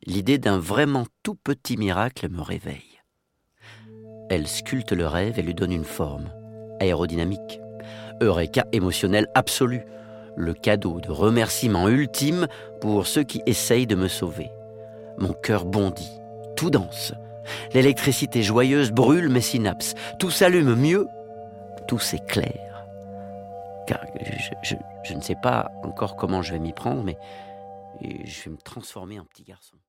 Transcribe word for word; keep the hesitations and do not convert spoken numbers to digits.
L'idée d'un vraiment tout petit miracle me réveille. Elle sculpte le rêve et lui donne une forme aérodynamique. Eureka émotionnel absolu. Le cadeau de remerciement ultime pour ceux qui essayent de me sauver. Mon cœur bondit, tout danse. L'électricité joyeuse brûle mes synapses. Tout s'allume mieux, tout s'éclaire. Car je, je, je ne sais pas encore comment je vais m'y prendre, mais je vais me transformer en petit garçon.